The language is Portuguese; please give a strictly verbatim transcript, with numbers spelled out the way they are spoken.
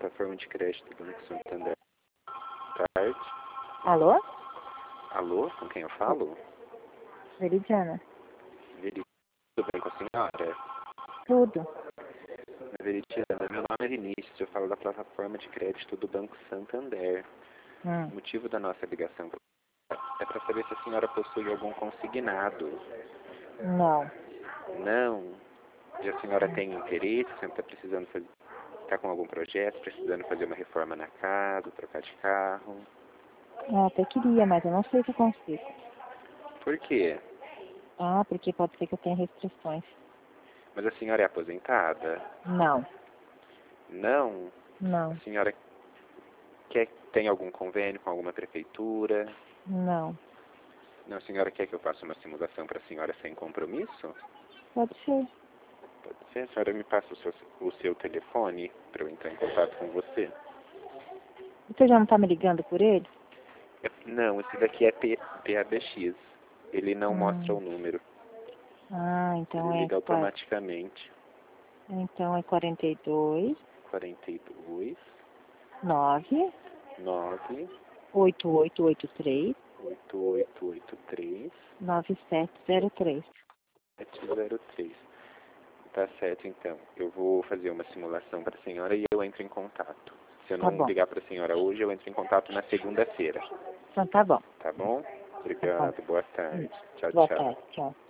plataforma de crédito do Banco Santander. Boa tarde. Alô? Alô, com quem eu falo? Veridiana. Veridiana, tudo bem com a senhora? Tudo. Veridiana, meu nome é Vinícius, eu falo da plataforma de crédito do Banco Santander. Hum. O motivo da nossa ligação é para saber se a senhora possui algum consignado. Não. Não? E a senhora tem interesse, sempre está precisando fazer, está com algum projeto, precisando fazer uma reforma na casa, trocar de carro? Ah, até queria, mas eu não sei se eu consigo. Por quê? Ah, porque pode ser que eu tenha restrições. Mas a senhora é aposentada? Não. Não? Não. A senhora quer, tem algum convênio com alguma prefeitura? Não. Não, a senhora quer que eu faça uma simulação para a senhora sem compromisso? Pode ser. Pode ser. A senhora me passa o seu, o seu telefone para eu entrar em contato com você? Você já não está me ligando por ele? É, não, esse daqui é P, P A B X. Ele não Hum. mostra o número. Ah, então Ele é... liga automaticamente. Então é quarenta e dois, quarenta e dois, nove, nove, oito oito oito três, oito oito oito três, nove sete zero três. sete zero três. Tá certo, então. Eu vou fazer uma simulação para a senhora e eu entro em contato. Se eu Tá não bom. ligar para a senhora hoje, eu entro em contato na segunda-feira. Então tá bom. Tá bom? Tá bom. Obrigado. Boa tarde. Tchau, Boa tchau. tarde. Tchau.